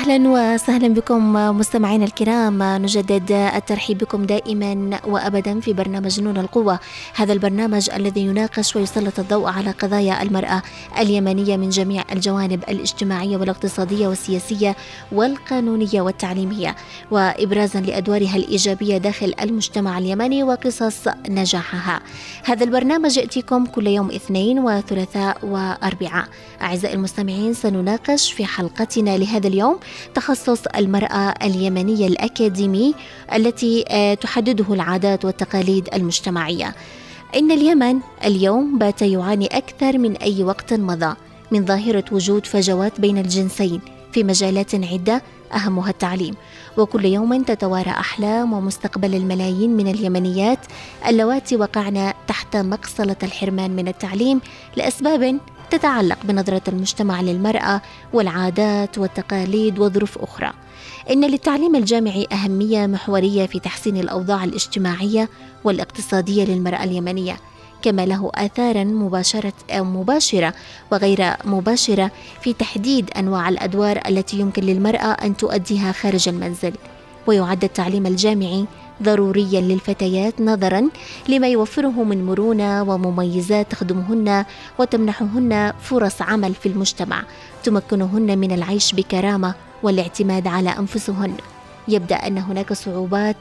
أهلا وسهلا بكم مستمعينا الكرام، نجدد الترحيب بكم دائما وأبدا في برنامج نون القوة. هذا البرنامج الذي يناقش ويسلط الضوء على قضايا المرأة اليمنية من جميع الجوانب الاجتماعية والاقتصادية والسياسية والقانونية والتعليمية، وإبرازا لأدوارها الإيجابية داخل المجتمع اليمني وقصص نجاحها. هذا البرنامج يأتيكم كل يوم اثنين وثلاثاء وأربعاء. أعزائي المستمعين، سنناقش في حلقتنا لهذا اليوم تخصص المرأة اليمنية الأكاديمي التي تحدده العادات والتقاليد المجتمعية. إن اليمن اليوم بات يعاني أكثر من أي وقت مضى من ظاهرة وجود فجوات بين الجنسين في مجالات عدة أهمها التعليم، وكل يوم تتوارى أحلام ومستقبل الملايين من اليمنيات اللواتي وقعن تحت مقصلة الحرمان من التعليم لأسباب تتعلق بنظرة المجتمع للمرأة والعادات والتقاليد وظروف أخرى. إن للتعليم الجامعي أهمية محورية في تحسين الأوضاع الاجتماعية والاقتصادية للمرأة اليمنية، كما له آثار مباشرة وغير مباشرة في تحديد أنواع الأدوار التي يمكن للمرأة أن تؤديها خارج المنزل. ويعد التعليم الجامعي ضروريا للفتيات نظرا لما يوفره من مرونة ومميزات تخدمهن وتمنحهن فرص عمل في المجتمع تمكنهن من العيش بكرامة والاعتماد على أنفسهن. يبدأ أن هناك صعوبات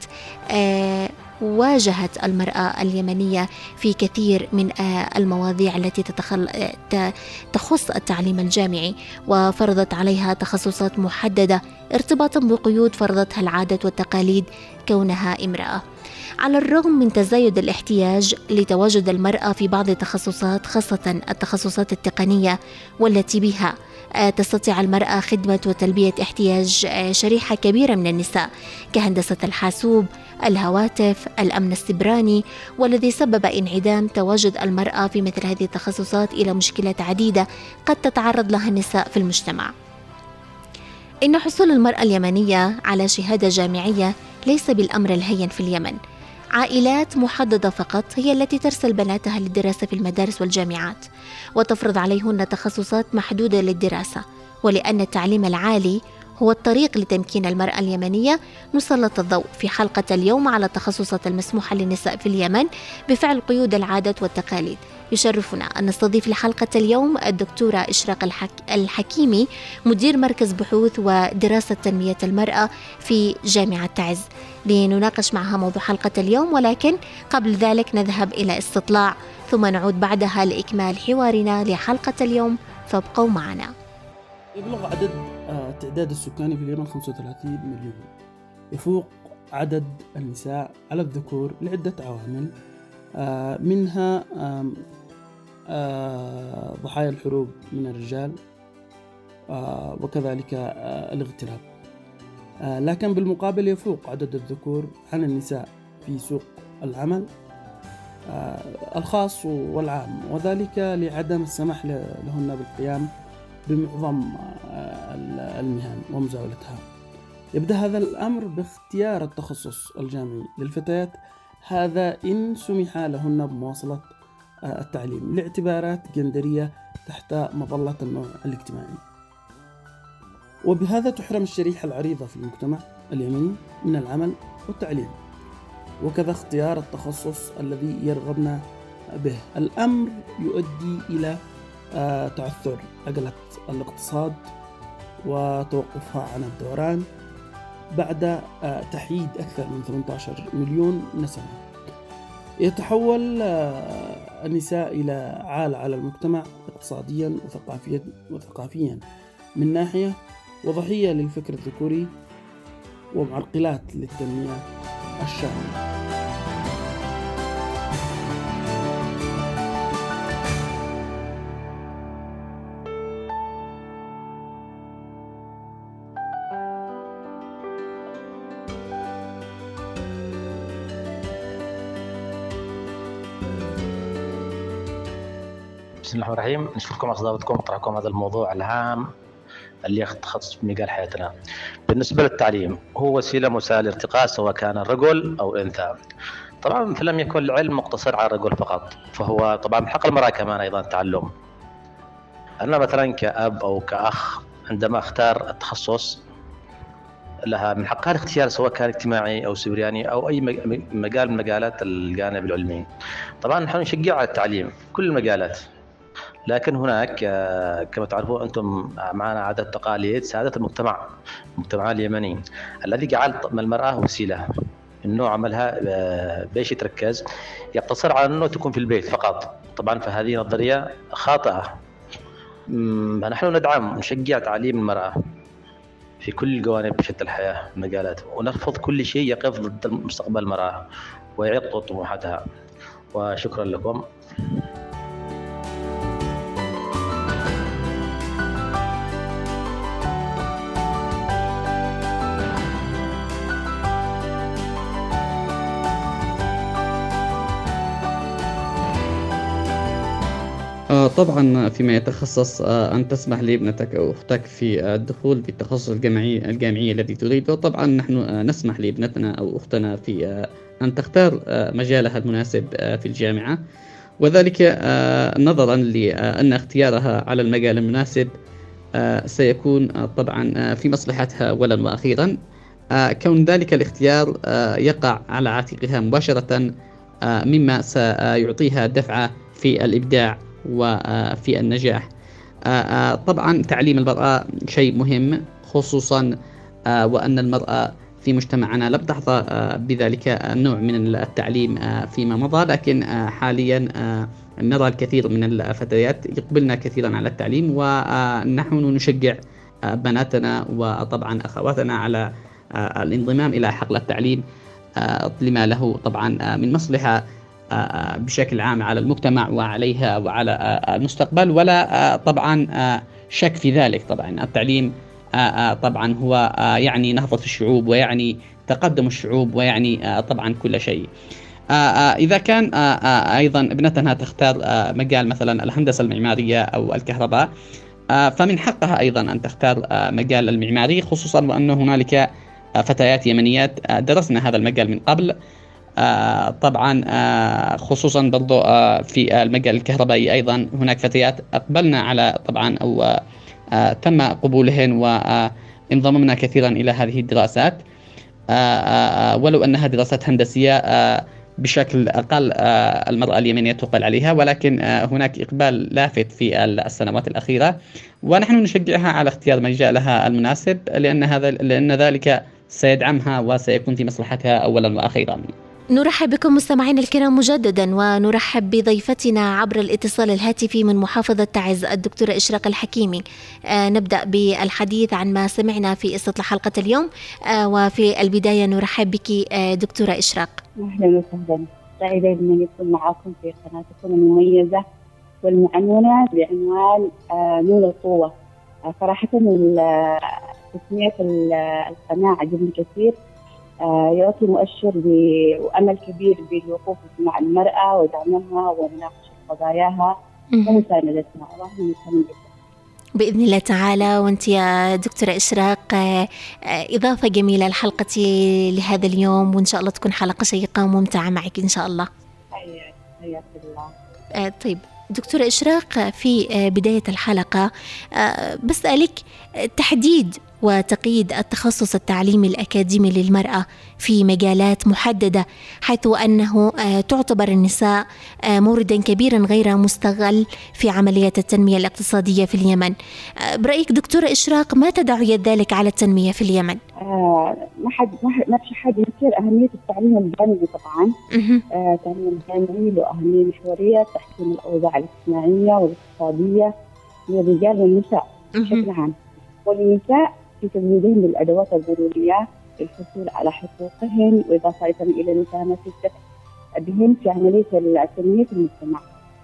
واجهت المرأة اليمنية في كثير من المواضيع التي تخص التعليم الجامعي، وفرضت عليها تخصصات محددة ارتباطا بقيود فرضتها العادات والتقاليد كونها امرأة. على الرغم من تزايد الاحتياج لتواجد المرأة في بعض التخصصات، خاصة التخصصات التقنية والتي بها تستطيع المرأة خدمة وتلبية احتياج شريحة كبيرة من النساء كهندسة الحاسوب، الهواتف، الأمن السيبراني، والذي سبب انعدام تواجد المرأة في مثل هذه التخصصات إلى مشكلات عديدة قد تتعرض لها النساء في المجتمع. إن حصول المرأة اليمنية على شهادة جامعية ليس بالأمر الهين في اليمن. عائلات محددة فقط هي التي ترسل بناتها للدراسة في المدارس والجامعات وتفرض عليهن تخصصات محدودة للدراسة، ولأن التعليم العالي هو الطريق لتمكين المرأة اليمنية، نسلط الضوء في حلقة اليوم على التخصصات المسموحة للنساء في اليمن بفعل قيود العادات والتقاليد. يشرفنا أن نستضيف لحلقة اليوم الدكتورة إشراق الحكيمي، مدير مركز بحوث ودراسة تنمية المرأة في جامعة تعز، لنناقش معها موضوع حلقة اليوم. ولكن قبل ذلك نذهب إلى استطلاع ثم نعود بعدها لإكمال حوارنا لحلقة اليوم، فابقوا معنا. يبلغ عدد التعداد السكاني في اليمن 35 مليون، يفوق عدد النساء على الذكور لعدة عوامل، منها ضحايا الحروب من الرجال وكذلك الاغتراب. لكن بالمقابل يفوق عدد الذكور عن النساء في سوق العمل الخاص والعام، وذلك لعدم السماح لهن بالقيام بمعظم المهن ومزاولتها. يبدأ هذا الأمر باختيار التخصص الجامعي للفتيات، هذا إن سمح لهن بمواصلة التعليم لاعتبارات جندرية تحت مظلة النوع الاجتماعي، وبهذا تحرم الشريحة العريضة في المجتمع اليمني من العمل والتعليم، وكذا اختيار التخصص الذي يرغبن به. الأمر يؤدي إلى تعثر عجلة الاقتصاد وتوقفها عن الدوران بعد تحييد أكثر من 18 مليون نسمة. يتحول النساء إلى عالة على المجتمع اقتصاديا وثقافيا من ناحية، وضحية للفكر الذكوري ومعرقلات للتنمية الشاملة. بسم الله الرحمن الرحيم. نشكركم على استضافتكم وطرحكم هذا الموضوع الهام اللي يختص بمجال حياتنا. بالنسبة للتعليم، هو وسيلة مساعدة للارتقاء سواء كان رجل أو أنثى. طبعا فلم يكن العلم مقتصر على الرجل فقط، فهو طبعا من حق المرأة كمان أيضا التعلم. أنا مثلا كأب أو كأخ عندما أختار التخصص لها من حقها الاختيار سواء كان اجتماعي أو سورياني أو أي مجال من مجالات الجانب العلمي. طبعا نحن نشجع على التعليم كل المجالات، لكن هناك كما تعرفون أنتم معنا عادات تقاليد سادت المجتمع اليمني الذي جعل المرأة وسيلة إنه عملها بيش يتركز يقتصر على أنه تكون في البيت فقط. طبعا فهذه نظرية خاطئة. نحن ندعم ونشجع تعليم المرأة في كل جوانب شتى الحياة المجالات، ونرفض كل شيء يقف ضد مستقبل المرأة ويعيق طموحاتها. وشكرا لكم. طبعا فيما يتخصص أن تسمح لابنتك أو أختك في الدخول في التخصص الجامعي الذي تريده. طبعا نحن نسمح لابنتنا أو أختنا في أن تختار مجالها المناسب في الجامعة، وذلك نظرا لأن اختيارها على المجال المناسب سيكون طبعا في مصلحتها أولا وأخيرا، كون ذلك الاختيار يقع على عاتقها مباشرة، مما سيعطيها دفعة في الإبداع وفي النجاح. طبعا تعليم المرأة شيء مهم، خصوصا وأن المرأة في مجتمعنا لم تحظى بذلك النوع من التعليم فيما مضى، لكن حاليا نرى الكثير من الفتيات يقبلن كثيرا على التعليم، ونحن نشجع بناتنا وطبعا أخواتنا على الانضمام إلى حقل التعليم لما له طبعا من مصلحة بشكل عام على المجتمع وعليها وعلى المستقبل، ولا طبعا شك في ذلك. طبعا التعليم طبعا هو يعني نهضة الشعوب ويعني تقدم الشعوب ويعني طبعا كل شيء. إذا كان أيضا ابنتنا تختار مجال مثلا الهندسة المعمارية أو الكهرباء، فمن حقها أيضا أن تختار مجال المعماري، خصوصا وأن هنالك فتيات يمنيات درسنا هذا المجال من قبل. طبعا خصوصا برضو في المجال الكهربائي أيضا هناك فتيات أقبلنا على طبعا أو تم قبولهن وانضممنا كثيرا إلى هذه الدراسات، ولو أنها دراسات هندسية بشكل أقل المرأة اليمنية تقبل عليها، ولكن هناك إقبال لافت في السنوات الأخيرة، ونحن نشجعها على اختيار مجالها المناسب، لأن ذلك سيدعمها وسيكون في مصلحتها أولا وأخيرا. نرحب بكم مستمعينا الكرام مجددا، ونرحب بضيفتنا عبر الاتصال الهاتفي من محافظة تعز الدكتورة إشراق الحكيمي. نبدأ بالحديث عن ما سمعنا في استطلاع حلقة اليوم، وفي البداية نرحب بك دكتورة إشراق. أهلا وسهلا، سعيدة بأن يكون معكم في قناتكم المميزة والمعنونة بعنوان نور القوة. صراحة تسمية القناة عجبني كثير، يعطي مؤشر وأمل كبير بالوقوف مع المرأة ودعمها ومناقشة قضاياها ومساندتها. الله يسلمك بإذن الله تعالى. وأنت يا دكتورة إشراق إضافة جميلة لحلقة لهذا اليوم، وإن شاء الله تكون حلقة شيقة وممتعة معك إن شاء الله. حياك الله. طيب دكتورة إشراق، في بداية الحلقة بسألك تحديد وتقييد التخصص التعليمي الأكاديمي للمرأة في مجالات محددة، حيث أنه تعتبر النساء موردا كبيرا غير مستغل في عملية التنمية الاقتصادية في اليمن. برأيك دكتورة إشراق ما تداعيات ذلك على التنمية في اليمن؟ ما في حد ينكر أهمية التعليم الجامعي طبعا. التعليم الجامعي له أهمية محورية تحسين الأوضاع الاجتماعية والاقتصادية للرجال والنساء بشكل عام، والنساء في تزويدهم بالأدوات الضرورية للحصول على حقوقهم، وإضافة إلى المساهمة بهم في عملية التنمية في المجتمع.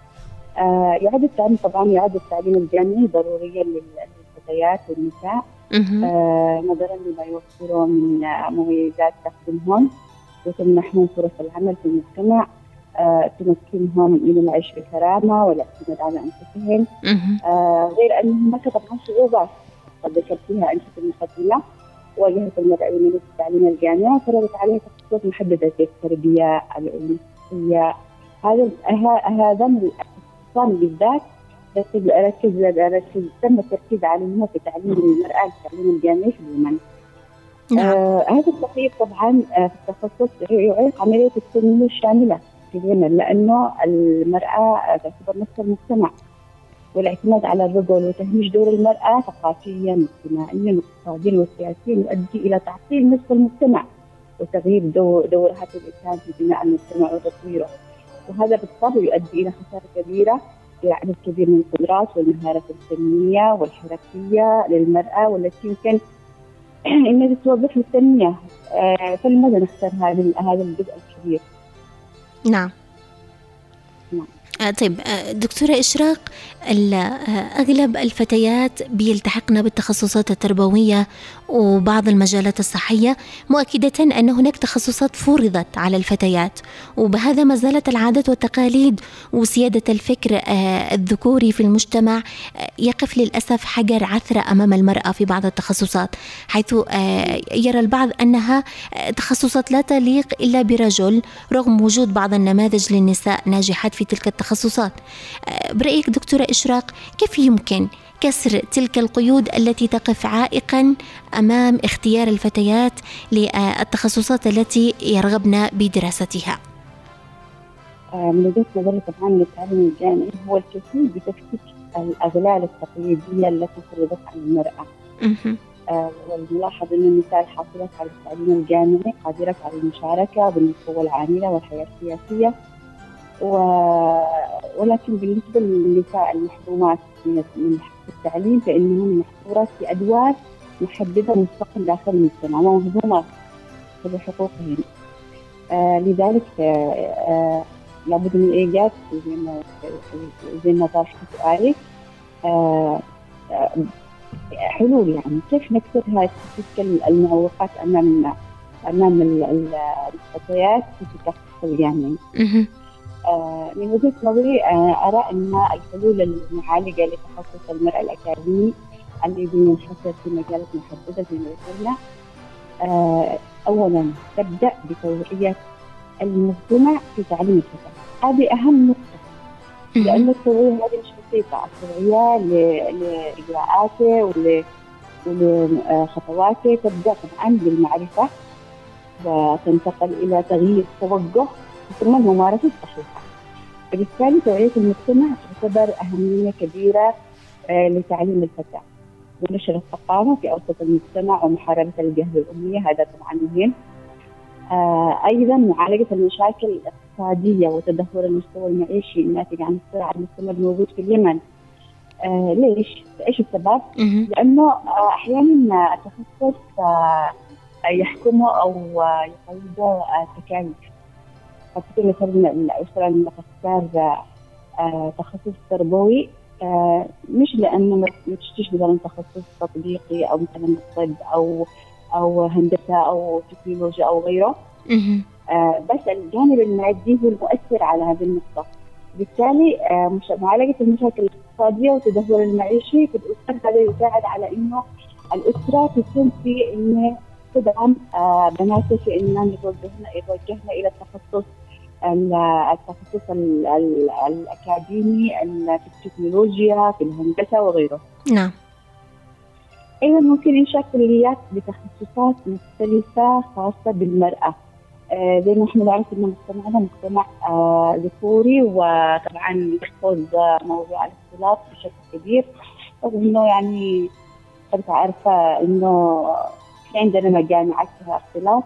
يعد التعليم الجامعي ضروريا للفتيات والنساء، نظرا لما يوفره من مميزات تخدمهم وتمنحهم فرص العمل في المجتمع، تمكنهم من العيش بكرامة والاعتماد على أنفسهم. غير أن هناك طبعا صعوبات قد ذكرت فيها أنت في المقدمة واجهت المرأة من التعليم الجامعي، فرضت عليها تخصصات محددة في التربية الأنثوية. هذا من التخصصات بالذات تم التركيز عليه في تعليم المرأة التعليم الجامعي في اليمن. نعم. هذا التقييد طبعا في التخصص يعيق عملية التنمية الشاملة في اليمن، لأنه المرأة تعتبر نصف المجتمع، والاعتماد على الرجل وتهميش دور المرأة ثقافيا اجتماعيا واقتصاديا وسياسيا يؤدي إلى تعطيل نصف المجتمع وتغيير دورها الإنسان في بناء المجتمع وتطويره، وهذا بالطبع يؤدي إلى خسارة كبيرة في عدد كبير من القدرات والمهارات الفنية والحرفية للمرأة، والتي يمكن إنها توظف للتنمية. فلماذا نختار هذا الجزء الكبير؟ نعم. طيب دكتورة إشراق، أغلب الفتيات بيلتحقن بالتخصصات التربوية وبعض المجالات الصحية، مؤكدة أن هناك تخصصات فرضت على الفتيات، وبهذا ما زالت العادات والتقاليد وسيادة الفكر الذكوري في المجتمع يقف للأسف حجر عثرة أمام المرأة في بعض التخصصات، حيث يرى البعض أنها تخصصات لا تليق إلا برجل، رغم وجود بعض النماذج للنساء ناجحات في تلك التخصصات. برأيك دكتورة إشراق، كيف يمكن كسر تلك القيود التي تقف عائقا أمام اختيار الفتيات للتخصصات التي يرغبن بدراستها؟ من وجهة نظري طبعا التعليم الجامعي هو الكفيل بتفكيك الأغلال التقليدية التي فرضت على المرأة. والملاحظ أن النساء الحاصلات على التعليم الجامعي قادرة على المشاركة بالقوى العاملة والحياة السياسية، ولكن بالنسبة للنساء المحرومات من التعليم فإنهم محصورات في أدوار محددة مسبقا داخل المجتمع ومهضومة بحقوقهم. لذلك لابد من إيجاد زي ما طرحت سؤالي حلول، يعني كيف نكسر تلك المعوقات أمام الفتيات في التخصص الجامعي. من وجهة نظري أرى أن الحلول المعالجة لتخصص المرأة الأكاديمي الذي ينحصر في مجالات محددة زي ما ذكرنا، أولا تبدأ بتوعية المجتمع في تعليم الفتاة، هذه أهم نقطة، لأن التوعية هذه مش بسيطة، التوعية لإجراءاته ولخطواته تبدأ طبعا بالمعرفة وتنتقل إلى تغيير توجه ثم الممارسة الصحيحة. فبالتالي توعية المجتمع تعتبر أهمية كبيرة لتعليم الفتاة ونشر الثقافة في أوسط المجتمع ومحاربة الجهل والأمية، هذا طبعا مهم. أيضا معالجة المشاكل الاقتصادية وتدهور المستوى المعيشي الناتج عن الصراع المستمر الموجود في اليمن. ليش؟ إيش السبب؟ لأنه أحيانا التخصص يحكمه أو يقيده التكاليف. فكتير مثلا الأسرة لما تختار تخصص تربوي مش لأنه ما تشتيش مثلا تخصص تطبيقي أو مثلا طب أو هندسة أو تكنولوجيا أو غيره، بس الجانب المادي هو المؤثر على هذه النقطة. بالتالي معالجة المشاكل الاقتصادية وتدهور المعيشي في الأسرة هذا يساعد على إنه الأسرة تكون في إنه تدعم بناتها في إنهم يتوجهن إلى التخصص الأكاديمي في التكنولوجيا في الهندسة وغيره. نعم. أيضا ممكن إنشاء كليات بتخصصات مختلفة خاصة بالمرأة. زي ما احنا نعرف إن مجتمعنا مجتمع ذكوري، وطبعا يخوض موضوع الاختلاط بشكل كبير، رغم إنه يعني كنت عارفة إنه في عندنا مجامعات فيها اختلاط،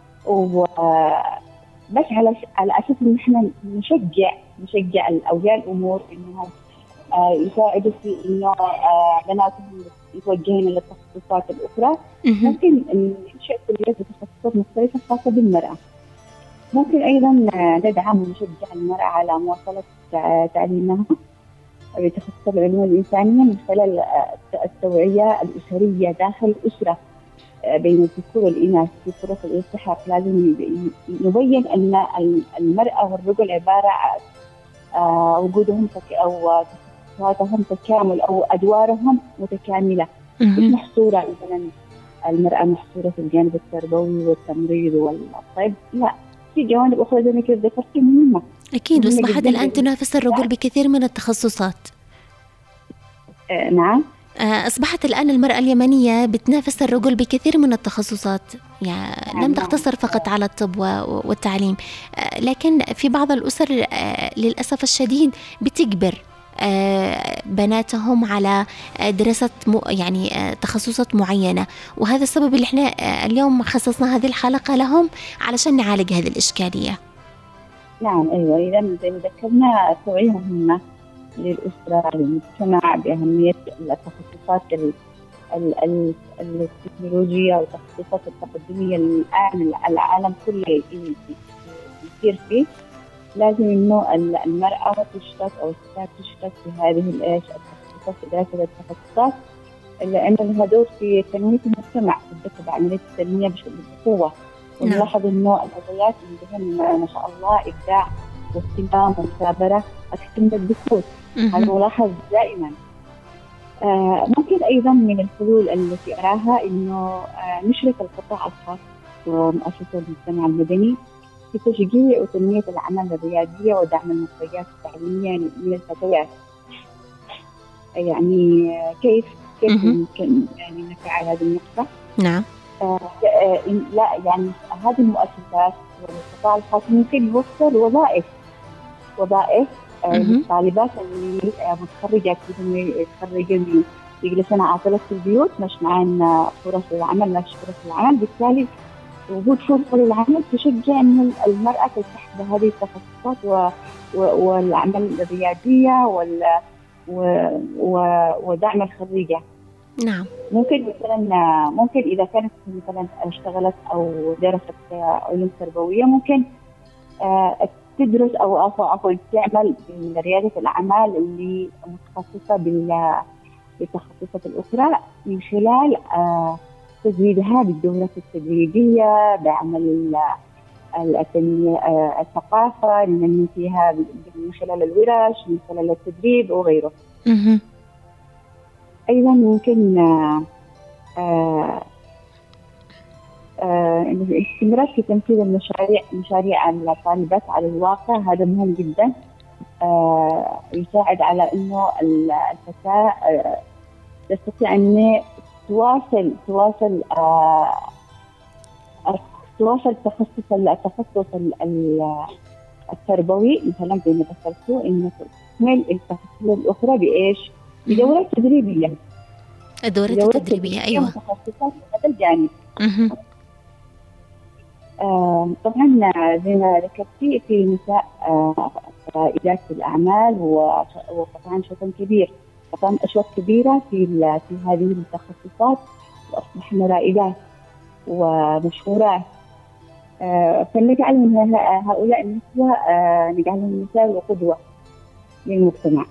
بس على أساس إن إحنا نشجع الأولياء الأمور إنهم يساعدوا في إنه بناتهم يتوجهون إلى التخصصات الأخرى. ممكن ننشئ كليات بتخصصات مختلفة خاصة بالمرأة. ممكن أيضا ندعم ونشجع المرأة على مواصلة تعليمها بتخصصات العلوم الإنسانية من خلال التوعية الأسرية داخل الأسرة بين الذكور والإناث في فرص الالتحاق. لازم نبين أن المرأة والرجل عبارة وجودهم أو تخصصاتهم تكامل أو أدوارهم متكاملة، مش محصورة مثلا المرأة محصورة في الجانب التربوي والتمريض والطب، لا، في جوانب أخرى زي ما كنت ذكرتي مهمة. أكيد، وأصبحت الآن تنافس الرجل بكثير من التخصصات. نعم. أصبحت الآن المرأة اليمنية بتنافس الرجل بكثير من التخصصات، يعني لم تقتصر فقط على الطب والتعليم، لكن في بعض الأسر للأسف الشديد بتجبر بناتهم على دراسة يعني تخصصات معينة، وهذا السبب اللي احنا اليوم خصصنا هذه الحلقة لهم علشان نعالج هذه الإشكالية. نعم أيوة، إذا زي ما ذكرنا توعية مهمة للأسرة للمجتمع بأهمية التخصصات التكنولوجية والتخصصات التقدمية الآن العالم كله يصير فيه. لازم إنه المرأة تشترك أو الستات تشترك في هذه التخصصات، في دراسة التخصصات، لأن لها دور في تنمية المجتمع، تدخل بعملية التنمية بقوة. ونلاحظ إنه الأبيات اللي ما شاء الله إبداع واهتمام ومثابرة أكثر من الذكور، هذا ملاحظ دائما. ممكن أيضا من الحلول التي أراها إنه نشرك القطاع الخاص ومؤسسات المجتمع المدني في تشجيع وتنمية الأعمال الريادية ودعم المنتجات التعليمية من الفتيات. يعني كيف يمكن يعني نفعل هذه النقطة؟ نعم. لا يعني هذه المؤسسات والقطاع الخاص ممكن يوفر وظائف للطالبات اللي متخرجة يتخرجون يجلسون عاطلة في البيوت، مش معنا فرص العمل، بالتالي وجود فرصة للعمل تشجع إن المرأة تلتحق بهذه التخصصات والعمل الريادية ودعم الخريجة. نعم. ممكن إذا كانت مثلا اشتغلت أو درست علوم تربوية، ممكن تدرس أو تعمل بريادة الأعمال اللي متخصصة بالتخصصات الأخرى من خلال تزويدها بالدورات التدريبية، بعمل الثقافة ننمي فيها من خلال الورش، من خلال التدريب وغيره. أيضا ممكن الاستمرار في تنفيذ مشاريع الطالبات على الواقع، هذا مهم جدا. يساعد على إنه الفتاة تستطيع أن تواصل التخصص التربوي مثلا زي ما ذكرتوا، إنه تكمل التخصصات الأخرى بإيش؟ بدورات تدريبية. الدورات التدريبية أيوة. متخصصات في هذا الجانب. طبعا زي ما ذكرتي في نساء رائدات الأعمال وقطعان شوط كبير، قطعان أشواط كبيرة في هذه التخصصات، وأصبحن رائدات ومشهورات. فنجعل من هؤلاء النسوة نجعلهم مثال وقدوة للمجتمع.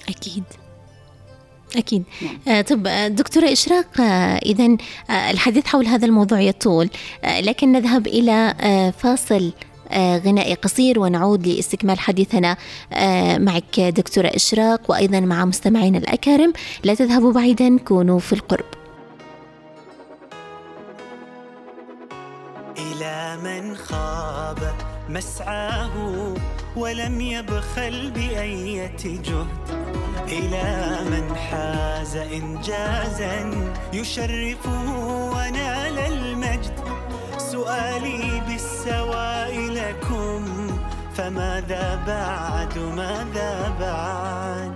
أكيد. طب دكتورة إشراق، إذن الحديث حول هذا الموضوع يطول، لكن نذهب إلى فاصل غنائي قصير ونعود لاستكمال حديثنا معك دكتورة إشراق، وأيضا مع مستمعين الأكارم. لا تذهبوا بعيدا، كونوا في القرب. إلى من خاب مسعاه ولم يبخل بأية جهد، إلى من حاز إنجازا يشرفه ونال المجد، سؤالي بالسواء لكم، فماذا بعد؟ ماذا بعد؟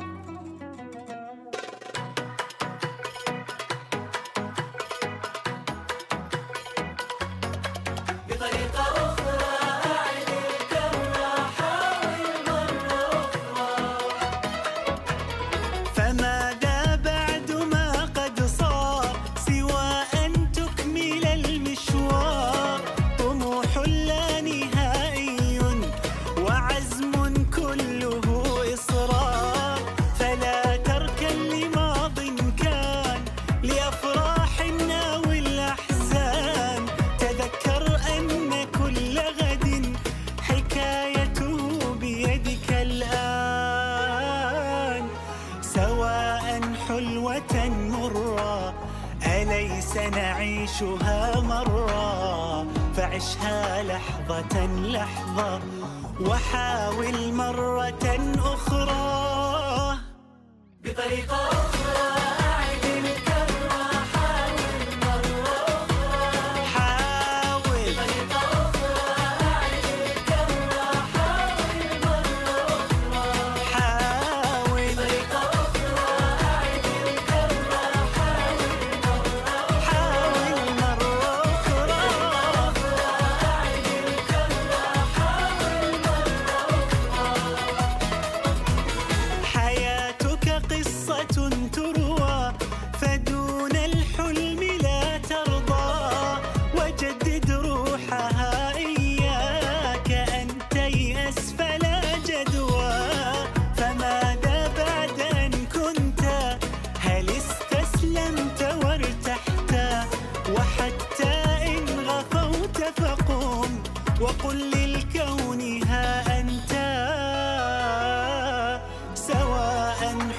نعيشها مرة، فعشها لحظة لحظة، وحاول مرة أخرى بطريقة أخرى.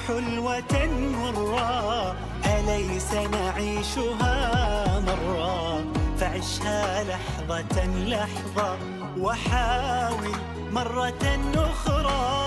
حلوة مرة أليس نعيشها مرة فعشها لحظة لحظة وحاول مرة أخرى.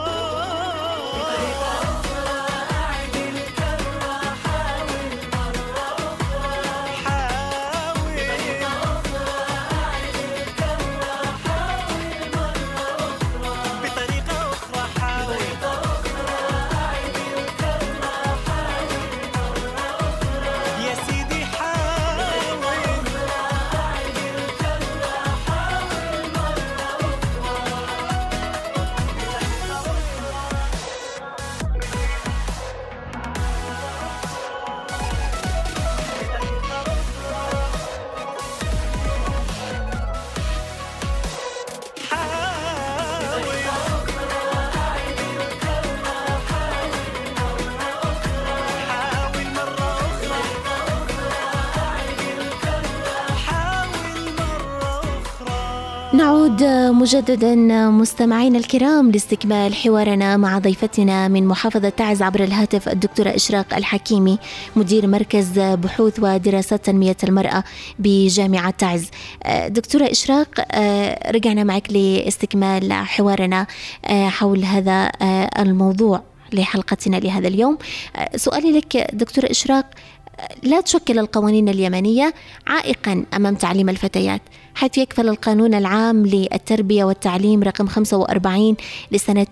نعود مجددا مستمعينا الكرام لاستكمال حوارنا مع ضيفتنا من محافظة تعز عبر الهاتف الدكتورة إشراق الحكيمي مدير مركز بحوث ودراسات تنمية المرأة بجامعة تعز. دكتورة إشراق، رجعنا معك لاستكمال حوارنا حول هذا الموضوع لحلقتنا لهذا اليوم. سؤالي لك دكتورة إشراق، لا تشكل القوانين اليمنية عائقا أمام تعليم الفتيات، حيث يكفل القانون العام للتربية والتعليم رقم 45 لسنة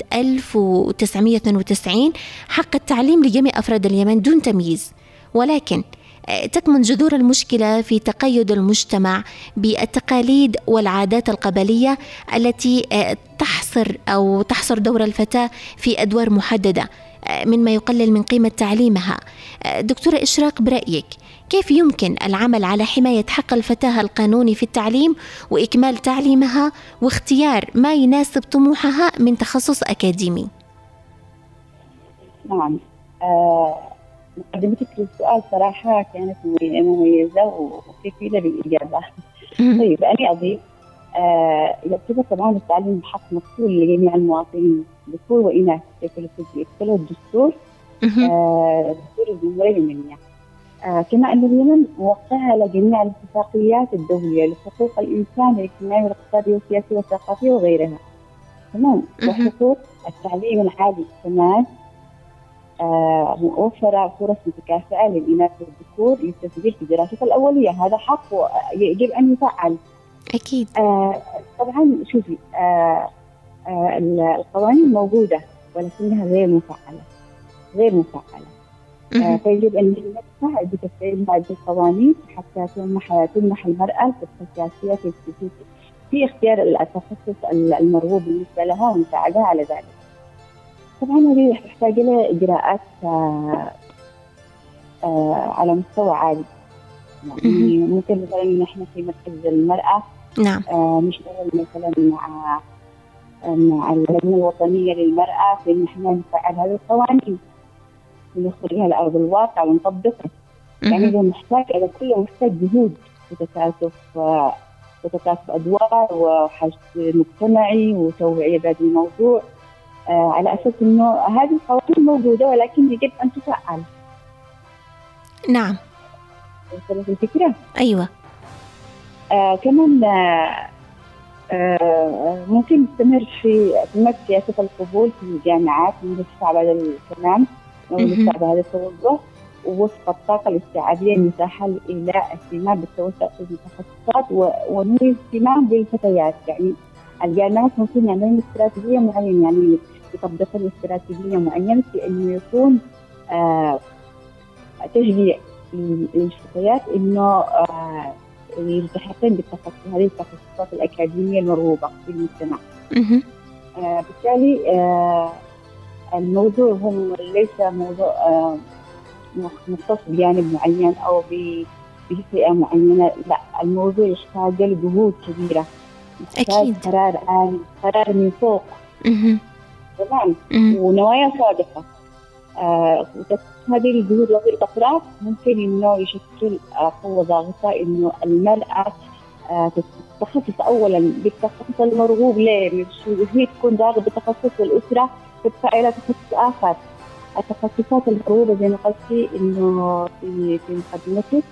1992 حق التعليم لجميع أفراد اليمن دون تمييز، ولكن تكمن جذور المشكلة في تقيد المجتمع بالتقاليد والعادات القبلية التي تحصر دور الفتاة في أدوار محددة مما يقلل من قيمة تعليمها. دكتورة إشراق، برأيك كيف يمكن العمل على حماية حق الفتاة القانوني في التعليم وإكمال تعليمها واختيار ما يناسب طموحها من تخصص أكاديمي؟ نعم، مقدمتك للسؤال صراحة كانت مميزة وكفيلة بالإجابة. طيب أنا أضيف يعتبر طبعا التعليم حق مفصول لجميع المواطنين ذكور وإناث يكفله الدستور دستور الجمهورية اليمنية، كما أن اليمن موقعة على جميع الاتفاقيات الدولية لحقوق الإنسان الاجتماعي والاقتصادي والسياسي والثقافي وغيرها. تمام. وحقوق التعليم العالي كمان موفرة فرص متكافئة للإناث والذكور للتسجيل في الدراسات الأولية، هذا حق يجب أن يفعل. أكيد. طبعا شوفي، القوانين موجودة ولكنها غير مفعلة. فيجب أن ندفع بتفعيل هذه القوانين حتى تمنح المرأة فرصة سياسية في اختيار التخصص المرغوب بالنسبة لها ونساعدها على ذلك. طبعا هذه تحتاج إلى إجراءات على مستوى عالي. يعني ممكن مثلا نحن في مركز المرأة نعم نشتغل مثلا مع اللجنة الوطنية للمرأة في إن احنا نفعل هذه القوانين ونخرجها لأرض الواقع ونطبقها. يعني ده محتاج جهود وتكاتف أدوار وحشد مجتمعي وتوعية بهذا الموضوع، على أساس إنه هذه القوانين موجودة ولكن يجب أن تفعل. نعم. وصلت الفكرة؟ أيوة. كمان ممكن نستمر في سياسة القبول في الجامعات ونستعب هذا الكلام ونستعب هذا التوجه ووفق الطاقة الاستيعابية المساحة إلى اهتمام بالتوسع في المتخصصات ونريد اهتمام بالفتيات. يعني الجامعات ممكن يعملون استراتيجية معينة، يعني يطبقون استراتيجية معينة في أنه يكون تشجيع للفتيات إنه يلتحقين هذه التخصصات الأكاديمية المرغوبة في المجتمع. بالتالي الموضوع هو ليس موضوع مختص بجانب معين أو بفئة معينة، لا، الموضوع يحتاج جهود كبيرة، يحتاج قرار من فوق تمام ونوايا صادقة. هذه الجهود وهذه الأطراف ممكن إنه يشكل قوة ضاغطة إنه المرأة تتخصص أولا بالتخصص المرغوب له، مش هي تكون ضاغطة بتخصص الأسرة تدفع إلى تخصص آخر. التخصصات المطلوبة زي ما قلتي إنه في مقدمتك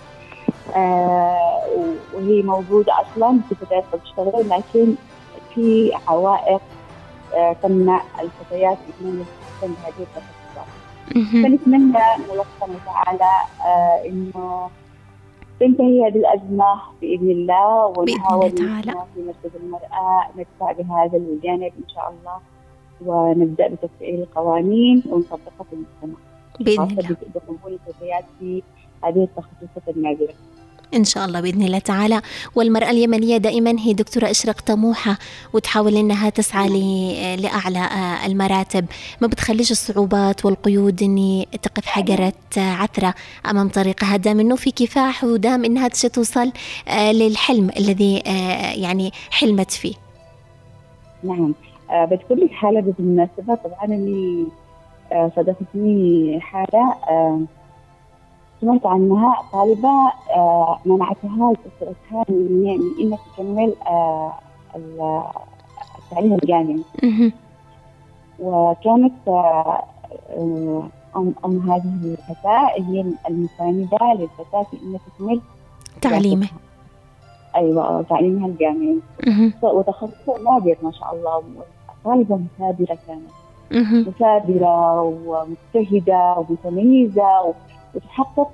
وهي موجودة أصلا في فتيات بتشتغل، لكن في عوائق تمنع الفتيات من الاستخدام بهذه التخصصات. فنتمنى من الله سبحانه وتعالى إنه تنتهي هذه الأزمة بإذن الله، ونحاول في مركز المرأة ندفع بهذا الجانب إن شاء الله، ونبدأ بتفعيل القوانين ونطبقها في المجتمع بإذن الله بقبول الفتيات في هذه التخصصات النادرة إن شاء الله بإذن الله تعالى. والمرأة اليمنية دائما هي دكتورة إشراق طموحة وتحاول إنها تسعى لأعلى المراتب، ما بتخليش الصعوبات والقيود إني تقف حجرة عثرة أمام طريقها، دام إنه في كفاح ودام إنها توصل للحلم الذي يعني حلمت فيه. نعم. بتقول لك حالة بالمناسبة، طبعا إني صدفتني حالة سمعت عنها طالبة منعتها أسرتها من إنها تكمل التعليم الجامعي، وكانت أم هذه الفتاة هي المساندة للفتاة في إنها تكمل تعليمها. أيوة تعليمها الجامعي، وتخصصها نادر ما شاء الله. طالبة مثابرة، كانت مثابرة ومجتهدة ومتميزة، وتحقق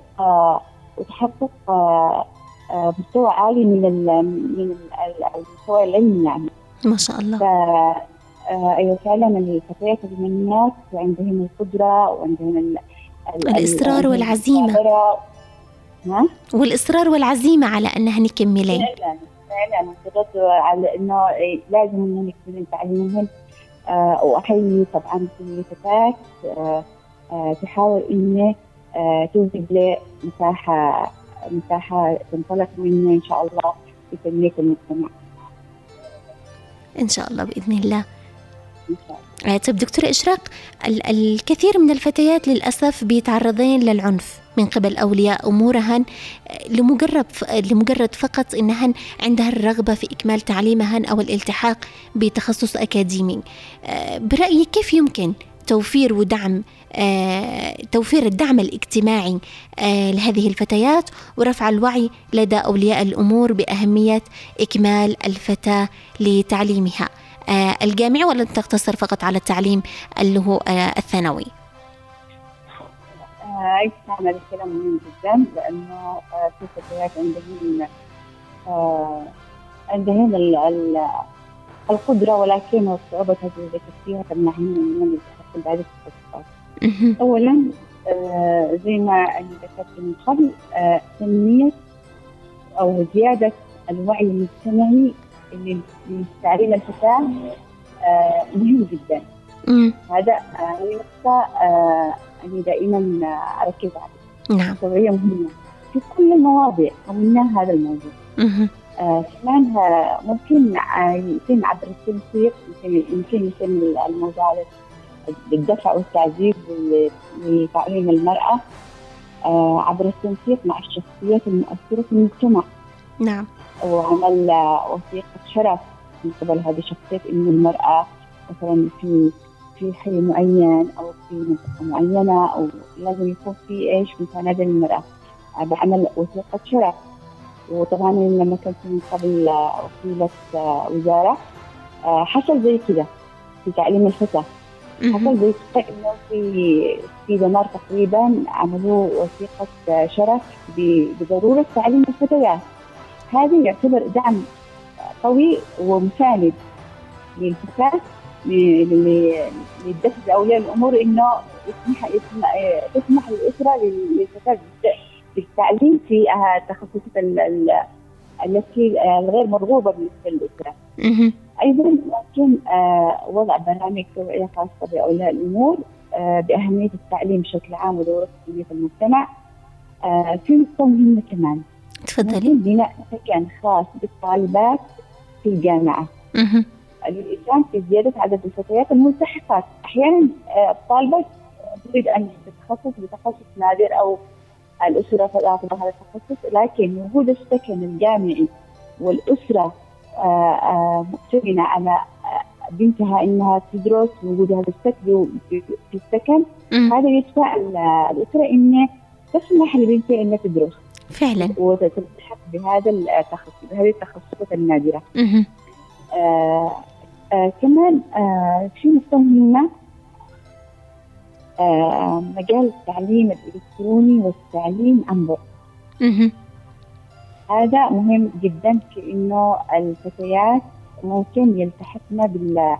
مستوى عالي من المستوى العلمي يعني ما شاء الله. أيوة فعلا الفتيات اليمنيات عندهم القدرة وعندهم الإصرار والعزيمة والإصرار والعزيمة على أنها نكملين. فعلا على إنه لازم إنه نكمل تعليمهم. وأحيي طبعا كل فتاة تحاول إنه توجد له مساحة تنطلق منه إن شاء الله في تنمية المجتمع إن شاء الله بإذن الله. طيب دكتورة إشراق، الكثير من الفتيات للأسف بيتعرضين للعنف من قبل أولياء أمورهن لمجرد فقط إنهن عندها الرغبة في إكمال تعليمهن أو الالتحاق بتخصص أكاديمي. برأيك كيف يمكن توفير الدعم الاجتماعي لهذه الفتيات ورفع الوعي لدى أولياء الأمور بأهمية إكمال الفتاة لتعليمها الجامعي، ولا تقتصر فقط على التعليم اللي هو الثانوي؟ هذا الكلام مهم جدا، لأنه في فتيات عندهن القدرة، ولكن الصعوبة التي فيها تمنعهم من التحصل بعد التخصصات. أولا زي ما ذكرت من قبل، تنمية أو زيادة الوعي المجتمعي لتعليم الفتاة مهم جدا. هذا نقطة أنا دائما أركز عليه. نعم. توعية مهمة في كل المواضيع، ومنها هذا الموضوع. كمان ممكن يتم عبر التنسيق، يمكن يتم الموضوع بالدفع والتعزيز لتعليم المرأة عبر التنسيق مع الشخصيات المؤثرة في المجتمع. نعم. وعمل وثيقة شرف من قبل هذه الشخصيات، إن المرأة مثلا في حي معين أو في منطقة معينة، أو لازم يكون في مساندة للمرأة بعمل وثيقة شرف. وطبعا لما كنت من قبل وكيلة وزارة حصل زي كده في تعليم الفتاة، حصل زي كده إنه في دمار تقريبا عملوا وثيقة شرف بضرورة تعليم الفتيات. هذا يعتبر دعم قوي ومساند للفتاة للدفع أولياء الأمور، إنه تسمح للأسرة للفتاة بالتعليم في التخصصات التي الغير مرغوبة بالنسبة للأسرة. أيضا ممكن وضع برامج توعية خاصة بأولياء الأمور بأهمية التعليم بشكل عام ودورة تنمية المجتمع. في نقطة مهمة كمان، تفضلي. بناء سكن خاص بالطالبات في الجامعة للإسهام في زيادة عدد الفتيات الملتحقات. أحيانا الطالبة تريد أن تتخصص بتخصص نادر أو الأسرة فضعت هذا التخصص، لكن وجود السكن الجامعي والأسرة مؤتمنة على بنتها إنها تدرس وجود هذا الشكل في السكن، هذا يدفع الأسرة إن تسمح لبنتها إنها تدرس فعلا وتلتحق بهذا التخصص، بهذه التخصصات النادرة. كمان في نقطة مهمة، مجال التعليم الإلكتروني والتعليم عن بعد. هذا مهم جدا في إنه الفتيات ممكن يلتحقن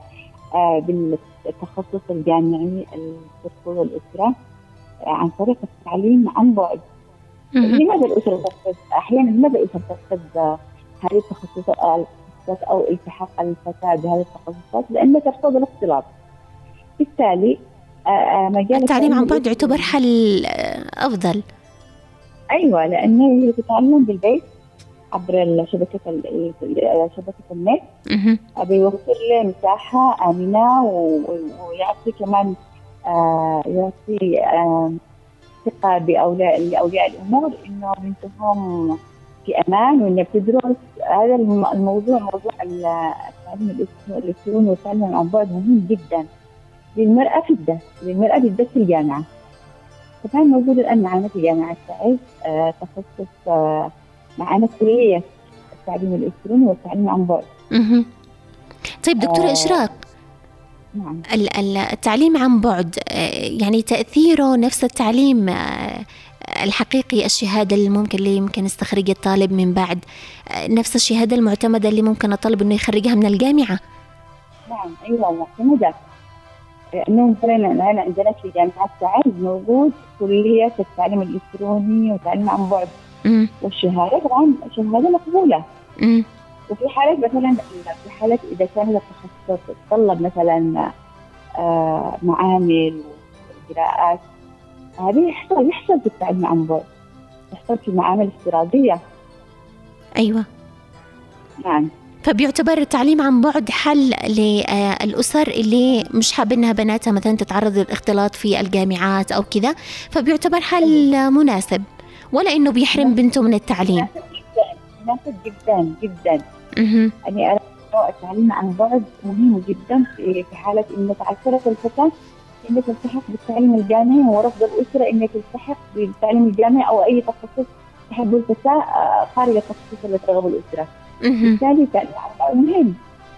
بالتخصص الجامعي تدخل الأسرة عن طريق التعليم عن بعد. لماذا الأسرة ترفض؟ أحيانا لماذا الأسرة ترفض هذه التخصصات أو التحاق الفتاة بهذه التخصصات؟ لأنها ترفض الاختلاط. بالتالي مجال التعليم عن بعد يعتبر حل أفضل. أيوة، لأنه تتعلم بالبيت عبر شبكة النت، بيوفر له مساحة آمنة ويعطي كمان يعطي ثقة لأولياء الأمور إنه بنتهم في أمان وإنها بتدرس. هذا الموضوع، موضوع التعليم الإلكتروني والتعليم عن بعد مهم جدا للمرأة بالذات في الجامعة. طبعا موجود الآن معنا في جامعة تعز تخصص معنا كلية التعليم الإلكتروني والتعليم عن بعد. طيب دكتورة إشراق، نعم. التعليم عن بعد يعني تأثيره نفس التعليم الحقيقي، الشهادة اللي يمكن يستخرج الطالب من بعد نفس الشهادة المعتمدة اللي ممكن الطالب إنه يخرجها من الجامعة؟ نعم أيوة معتمدة. إنه مثلا عندنا في جامعة تعز موجود كلية التعليم الإلكتروني والتعليم عن بعد، والشهادة طبعا شهادة مقبولة. وفي حالات مثلا إذا كان التخصص تتطلب مثلا معامل وإجراءات، هذه يحصل في التعليم عن بعد، يحصل في معامل افتراضية. أيوة نعم. فبيعتبر التعليم عن بعد حل للأسر اللي مش حابينها بناتها مثلا تتعرض للاختلاط في الجامعات أو كذا، فبيعتبر حل مناسب، ولا إنه بيحرم بنته من التعليم؟ مناسب جدا جدا. يعني التعليم عن بعد مهم جدا في حالة إن تعثرت الفتاة إنها تلتحق بالتعليم الجامعي، ورفض الأسرة إنها تلتحق بالتعليم الجامعي أو أي تخصص تحب الفتاة خارج التخصص اللي ترغب الأسرة. بالتالي التعليم عن بعد مهم.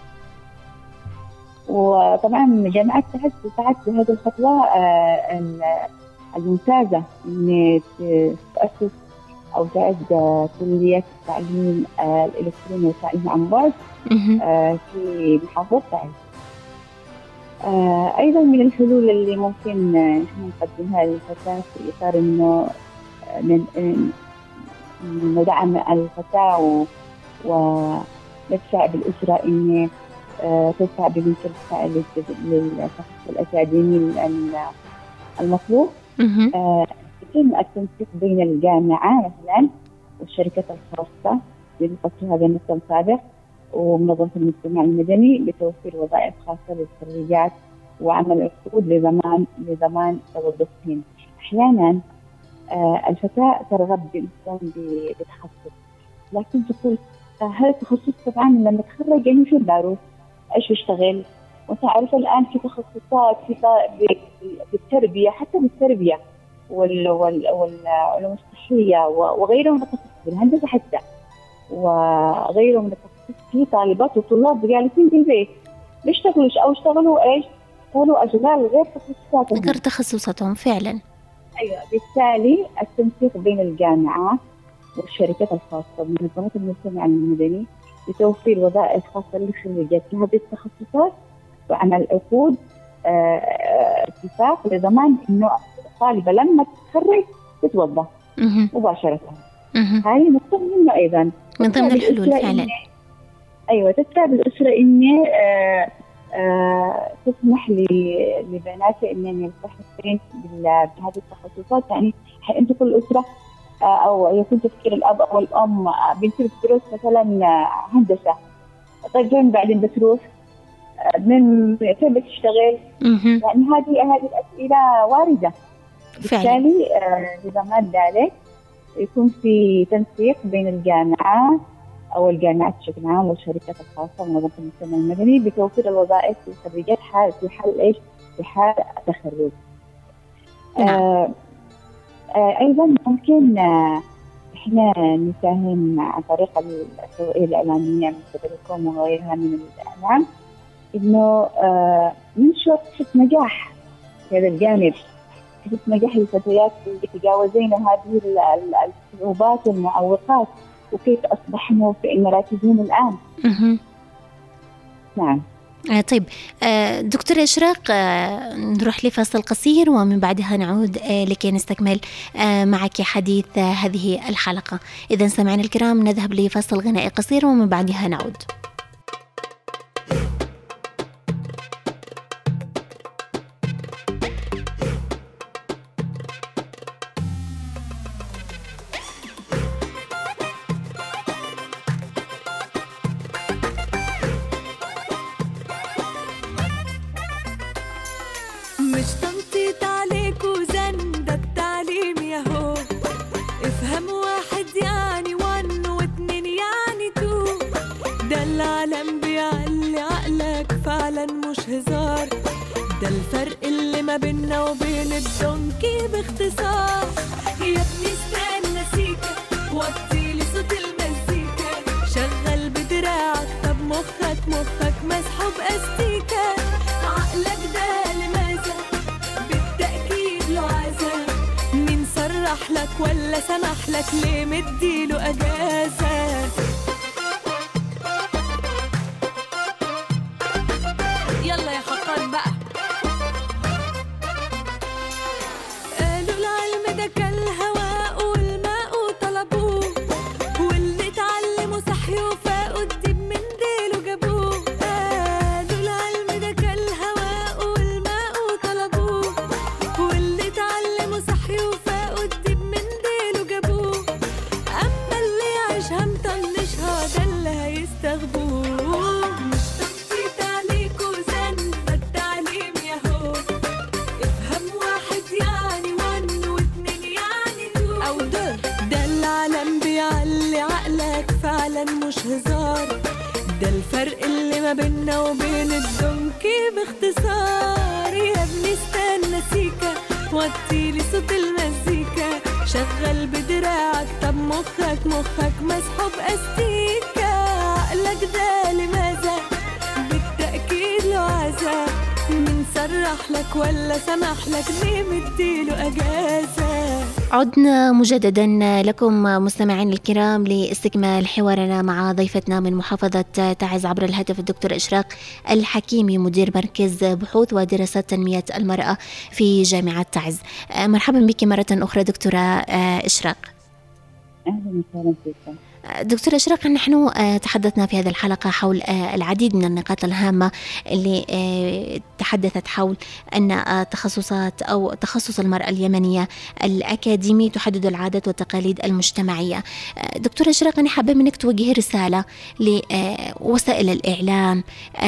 وطبعا جامعة تعز تساعد في هذه الخطوة الممتازة إن تأسس أو تعد كلية التعليم الإلكتروني والتعليم عن بعد في محافظة تعز. أيضا من الحلول اللي ممكن نقدمها للفتاة في إطار إنه ندعم الفتاة وندفع بالأسرة إن تدفع ببنتها للتخصص الأكاديمي المطلوب. يتم التنسيق بين الجامعة مثلا والشركات الخاصة للقصر هذا النقطة السابق ومنظمة المجتمع المدني بتوفير وظائف خاصة للخريجات وعمل عقود لضمان توظيفهم. أحيانا الفتاة ترغب بتخصص، لكن تقول هذا التخصص طبعا لما تخرج يعني في دارو ايش بيشتغل. وتعرف الآن في تخصصات في بالتربية، حتى بالتربية والعلوم الصحية وغيرها من التخصص، بالهندسة حتى وغيره من التخصص، في طالبات وطلاب جالسين في البيت بيشتغلوش أو اشتغلوا إيش؟ اشتغلوا أشغال غير تخصصاتهم فعلا. أيوة، بالتالي التنسيق بين الجامعات والشركات الخاصة بمنظمة المجتمع المدني لتوفير وظائف خاصة للخريجات في هذه التخصصات وعمل عقود اتفاق لضمان إنه الطالبة لما تتخرج تتوظف مباشرة. هذه نقطة مهمة أيضا من ضمن الحلول فعلا. أيوة، تتبع الأسرة إن تسمح لبناتها إنهم يلتحقين بهذه التخصصات. يعني أنت كل أسرة أو يكون تفكير الأب أو الأم بنتي بتدرس مثلا هندسة، طيب بعدين بتروح من فين بتشتغل؟ يعني هذه الأسئلة واردة. بالتالي لضمان ذلك يكون في تنسيق بين الجامعة أو الجامعات بشكل عام والشركات الخاصة ومنظمة المجتمع المدني بتوفير الوظائف للخريجات في حال إيش؟ في حال التخرج. أيضا ممكن إحنا نساهم عن طريق التوعية الإعلامية من قبلكم وغيرها من الإعلام، إنه ننشر قصة نجاح في هذا الجانب، قصة نجاح الفتيات اللي تجاوزين هذه الصعوبات والمعوقات وكيف أصبحنا في مراكزهم الآن. نعم. طيب دكتورة إشراق، نروح لفاصل قصير ومن بعدها نعود لكي نستكمل معك حديث هذه الحلقة. إذن سمعنا الكرام نذهب لفاصل غنائي قصير ومن بعدها نعود. مش تنطيط عليك وزن، ده التعليم ياهو. افهم واحد يعني 1 و2 يعني 2. ده العالم بيعلي عقلك فعلا مش هزار. ده الفرق اللي ما بيننا وبين الدونكي باختصار. يا ابني استنى سيكا وطيلي صوت المزيكا. شغل بدراعك طب مخك مسحوب استيكا. عقلك ده لماذا بالتأكيد له عذاب. مين صرح لك ولا سمح لك ليه مديله أجازة. يلا يا خطار بقى. قالوا العلم ده كالهواء والماء طلبوه. واللي اتعلموا صحيوا فاقوا الدب من ديله جابوه. قالوا العلم ده كالهواء والماء طلبوه. واللي اتعلموا صحيوا فاقوا الدب من ديله جابوه. أما اللي يعيشها مطنشها ده اللي هيستغبوه. مش تنطيط عليك وزن، ده التعليم ياهو. افهم واحد يعني 1 و2 يعني 2. أو ده العالم بيعلي عقلك فعلا مش هزار. ده الفرق اللي ما بيننا وبين الدونكي باختصار. يا ابني استنى سيكا وطيلي صوت المزيكا. شغل بدراعك طب مخك مسحوب استيكا. عقلك ده لماذا بالتأكيد له عذاب. مين صرح لك ولا سمح لك ليه مديله أجازة. عدنا مجددا لكم مستمعين الكرام لاستكمال حوارنا مع ضيفتنا من محافظة تعز عبر الهاتف الدكتور إشراق الحكيمي مدير مركز بحوث ودراسات تنمية المرأة في جامعة تعز. مرحبا بك مرة أخرى دكتورة إشراق. أهلا وسهلا فيكم دكتورة إشراق. نحن تحدثنا في هذه الحلقة حول العديد من النقاط الهامة اللي تحدثت حول أن تخصصات أو تخصص المرأة اليمنية الأكاديمي تحدد العادات والتقاليد المجتمعية. دكتورة إشراق، أنا حابة منك توجهي رسالة لوسائل الإعلام.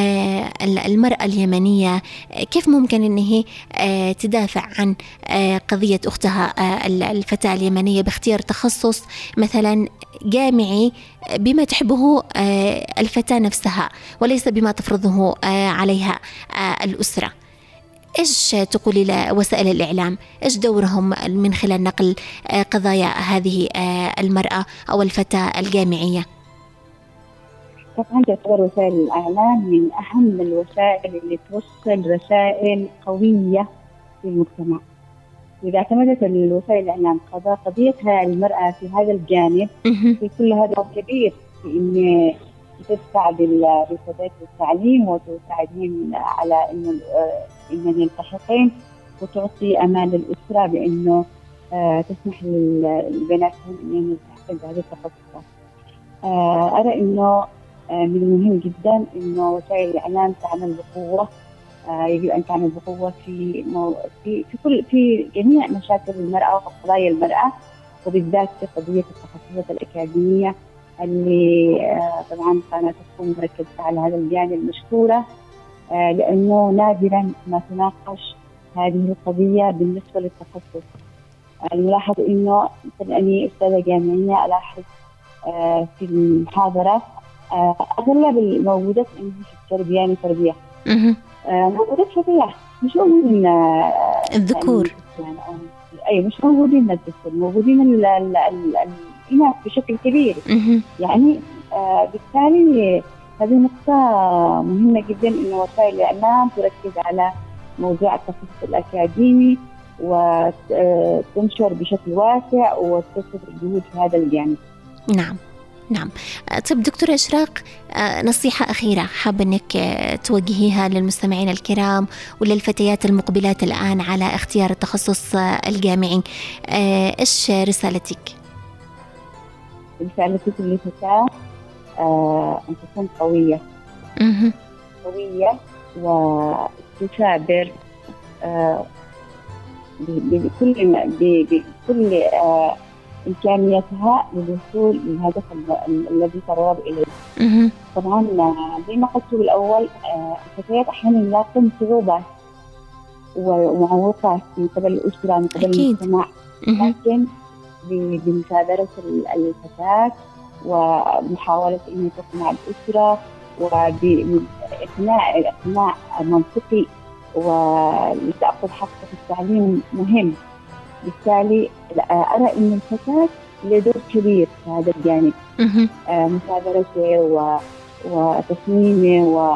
المرأة اليمنية كيف ممكن أن هي تدافع عن قضية أختها الفتاة اليمنية باختيار تخصص مثلا جامعي بما تحبه الفتاة نفسها وليس بما تفرضه عليها الأسرة. إيش تقولي لوسائل الإعلام؟ إيش دورهم من خلال نقل قضايا هذه المرأة أو الفتاة الجامعية؟ طبعا تعتبر وسائل الإعلام من أهم الوسائل اللي توصل رسائل قوية في المجتمع. إذا اعتمدت الوسائل الإعلام قضيتها المرأة في هذا الجانب في كل هذا كبير في إن تساعد الفتيات بالتعليم وتساعدهم على إنه يلتحقين وتعطي أمان للأسرة بإنه تسمح لبناتهم إنهم يلتحقين بهذه التخصصات. أرى إنه من المهم جدا إنه وسائل الإعلام تعمل بقوة. يجب أن تعمل بقوة في جميع مشاكل المرأة وقضايا المرأة، وبالذات في قضية التخصصات الأكاديمية اللي طبعا كانت تكون مركزة على هذا الجانب المشكورة، لأنه نادرا ما تناقش هذه القضية بالنسبة للتخصص. الملاحظ إنه مثلا أني أستاذة جامعية ألاحظ في المحاضرة أغلب الموجودات إنجليش التربية تربية موجودات فتيات، مش موجودين الذكور يعني أي مش موجودين الذكور، موجودين الإناث بشكل كبير. يعني بالتالي هذه نقطة مهمة جدا إنه وسائل الإعلام تركز على موضوع التخصص الأكاديمي وتنشر بشكل واسع وتكثر الجهود في هذا الجانب. نعم. طيب دكتورة إشراق، نصيحة أخيرة حابة أنك توجهيها للمستمعين الكرام وللفتيات المقبلات الآن على اختيار التخصص الجامعي، إيش رسالتك؟ رسالتك للفتاة أن تكون قوية وتثابر بكل إمكانياتها للوصول للهدف الذي ترغب إليه. طبعا زي ما قلت بالأول الفتيات أحيانا يلاقون صعوبات ومعوقات من قبل الأسرة من قبل المجتمع، لكن بمثابرة الفتاة ومحاولة أن تقنع الأسرة وبإقناع منطقي ولتأخذ حقها في التعليم مهم. بالتالي أرى أن الفتاة له دور كبير في هذا الجانب، مثابرته وتصميمه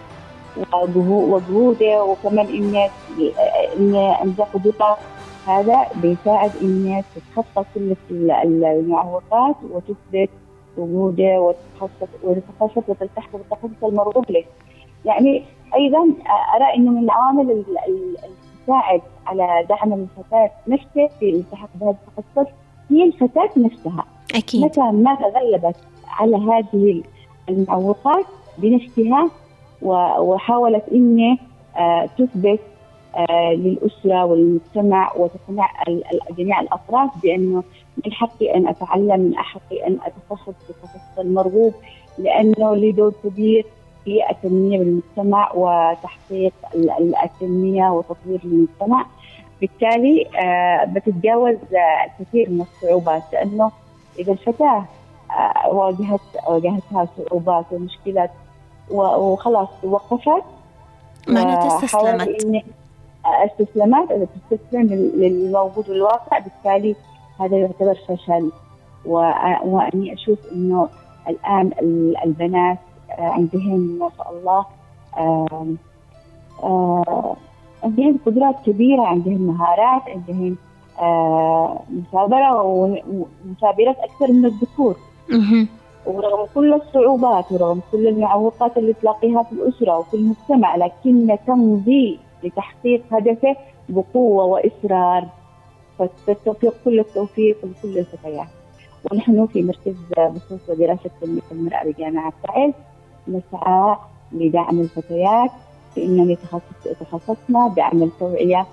وجهوده، وكمان إن عند قدرة هذا بيساعد إن تتخطى كل المعوقات وتثبت وجوده وتتخصص وتلتحق بالتخصص المرغوب له. يعني أيضا أرى إنه من العوامل اللي تساعد على دعم الفتاة نفسها في الالتحاق بهذا التخصص هي الفتاة نفسها. أكيد. متى ما تغلبت على هذه المعوقات بنفسها وحاولت إن تثبت للأسرة والمجتمع وتقنع جميع الأطراف بأنه من حقي أن أتعلم، من حقي أن أتخصص في التخصص المرغوب، لأنه له دور كبير في التنمية بالمجتمع وتحقيق التنمية وتطوير المجتمع. بالتالي بتتجاوز كثير من الصعوبات، لأنه إذا الفتاة واجهتها صعوبات ومشكلات وخلاص وقفت معناته استسلمت تستسلم للموجود والواقع، بالتالي هذا يعتبر فشل. وأني أشوف إنه الآن البنات عندهم ما شاء الله عندهم قدرات كبيرة، عندهم مهارات، عندهم مثابرة ومثابرات أكثر من الذكور. ورغم كل الصعوبات ورغم كل المعوقات اللي تلاقيها في الأسرة وفي المجتمع، لكن تمضي لتحقيق هدفه بقوة وإصرار. فالتوفيق كل التوفيق لكل الفتيات. ونحن في مركز بحوث ودراسة تنمية المرأة بجامعة تعز نسعى لدعم الفتيات في أننا تخصصنا بعمل توعية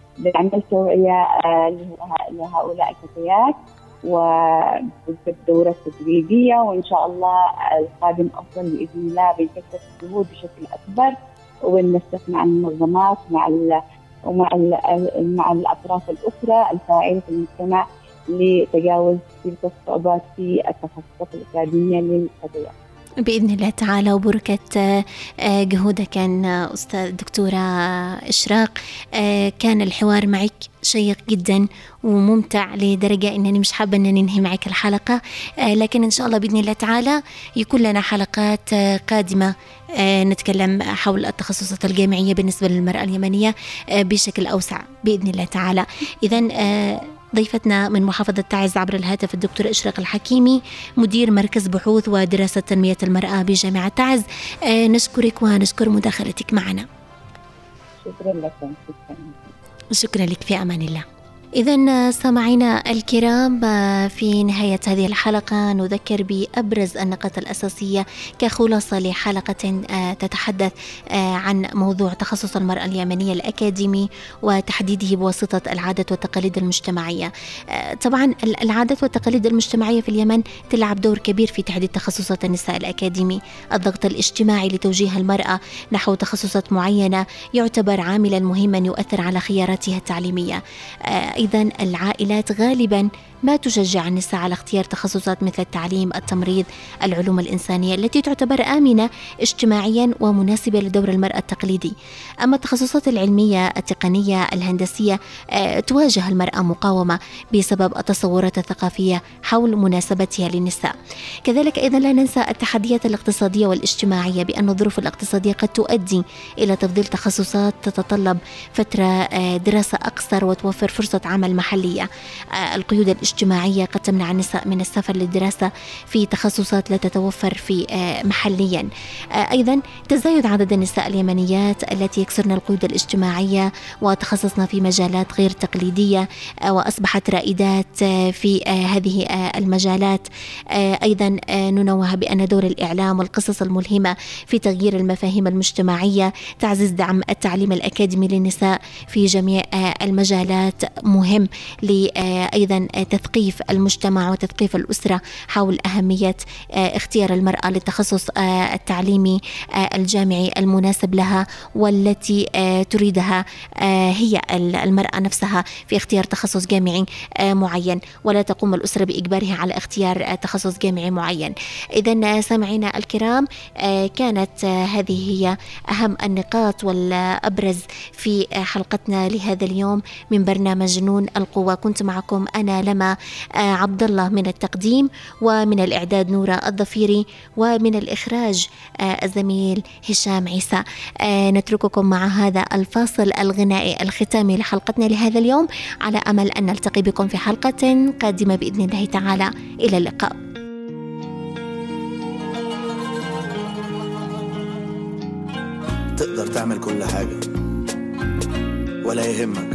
لهؤلاء الفتيات وبالدورة التدريبية، وإن شاء الله القادم أفضل بإذن الله بنكثف الجهود بشكل أكبر وننسق مع المنظمات مع الأطراف الأخرى الفاعلة في المجتمع لتجاوز تلك الصعوبات في التخصصات الأكاديمية للفتيات بإذن الله تعالى. وبركة جهودك أستاذ دكتورة إشراق، كان الحوار معك شيق جدا وممتع لدرجة أنني مش حابة أن ننهي معك الحلقة، لكن إن شاء الله بإذن الله تعالى يكون لنا حلقات قادمة نتكلم حول التخصصات الجامعية بالنسبة للمرأة اليمنية بشكل أوسع بإذن الله تعالى. إذن ضيفتنا من محافظة تعز عبر الهاتف الدكتور إشراق الحكيمي، مدير مركز بحوث ودراسة تنمية المرأة بجامعة تعز. نشكرك ونشكر مداخلتك معنا. شكرا لكم. شكرا لك، في أمان الله. إذن سامعينا الكرام، في نهاية هذه الحلقة نذكر بأبرز النقاط الأساسية كخلاصة لحلقة تتحدث عن موضوع تخصص المرأة اليمنية الأكاديمي وتحديده بواسطة العادات والتقاليد المجتمعية. طبعا العادات والتقاليد المجتمعية في اليمن تلعب دور كبير في تحديد تخصصات النساء الأكاديمي. الضغط الاجتماعي لتوجيه المرأة نحو تخصصات معينة يعتبر عاملا مهما يؤثر على خياراتها التعليمية. أيضا العائلات غالبا ما تشجع النساء على اختيار تخصصات مثل التعليم، التمريض، العلوم الإنسانية التي تعتبر آمنة اجتماعيا ومناسبة لدور المرأة التقليدي. أما التخصصات العلمية، التقنية، الهندسية تواجه المرأة مقاومة بسبب التصورات الثقافية حول مناسبتها للنساء. كذلك أيضا لا ننسى التحديات الاقتصادية والاجتماعية، بأن الظروف الاقتصادية قد تؤدي إلى تفضيل تخصصات تتطلب فترة دراسة أقصر وتوفر فرصة عمل محلية. القيود الاجتماعية قد تمنع النساء من السفر للدراسة في تخصصات لا تتوفر في محليا. أيضا تزايد عدد النساء اليمنيات التي يكسرن القيود الاجتماعية وتخصصن في مجالات غير تقليدية وأصبحت رائدات في هذه المجالات. أيضا ننوه بأن دور الإعلام والقصص الملهمة في تغيير المفاهيم المجتمعية، تعزيز دعم التعليم الأكاديمي للنساء في جميع المجالات مهم أيضا تثقيف المجتمع وتثقيف الأسرة حول أهمية اختيار المرأة للتخصص التعليمي الجامعي المناسب لها والتي تريدها هي المرأة نفسها في اختيار تخصص جامعي معين، ولا تقوم الأسرة بإجبارها على اختيار تخصص جامعي معين. إذن سامعينا الكرام، كانت هذه هي أهم النقاط والأبرز في حلقتنا لهذا اليوم من برنامج جنون القوة. كنت معكم أنا لما عبد الله من التقديم، ومن الإعداد نورة الظفيري، ومن الإخراج الزميل هشام عيسى. نترككم مع هذا الفاصل الغنائي الختامي لحلقتنا لهذا اليوم، على أمل أن نلتقي بكم في حلقة قادمة بإذن الله تعالى. إلى اللقاء. تقدر تعمل كل حاجة ولا يهمك،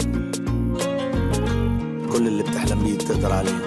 كل اللي بتحلم بيه تقدر عليه.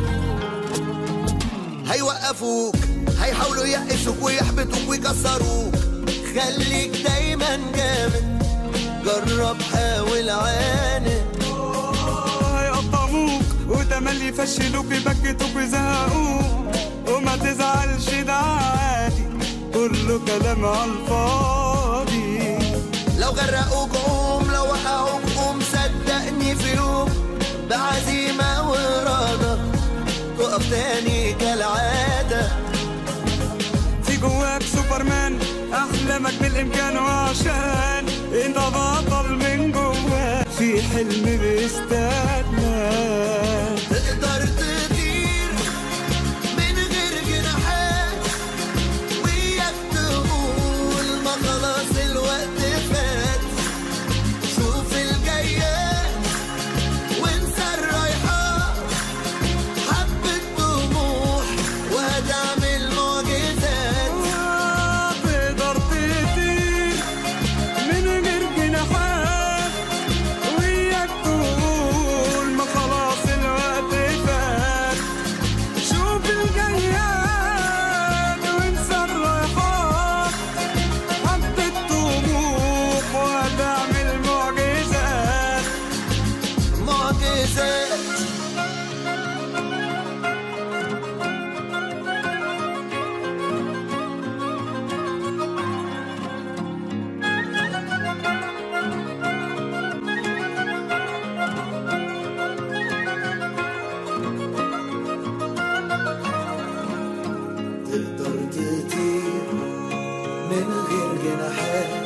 هيوقفوك، هيحاولوا يقشوك ويحبطوك ويكسروك، خليك دايما جامد، جرب حاول عاند. هيقطعوك وتملي يفشلوك يبكتوك ويزهقوك، وما تزعلش ده عادي، كله كلام عالفاضي. لو غرقوك قوم، لو وقعوك قوم، صدقني في يوم بعزيمة وإرادة تقف تاني كالعادة. في جواك سوبرمان، أحلامك بالإمكان، وعشان انت بطل من جواك في حلم بيستنى. تقدر تطير من غير جناحات، وياك تقول ما خلاص الوقت فات. شوف الجايات وانسى الرايحات، حبة طموح وهتعمل معجزات. تقدر تطير من غير جناحات، وياك تقول ما خلاص الوقت فات. شوف الجايات وانسى الرايحات، حبة طموح وهتعمل معجزات. معجزات. تقدر تطير من غير جناحات،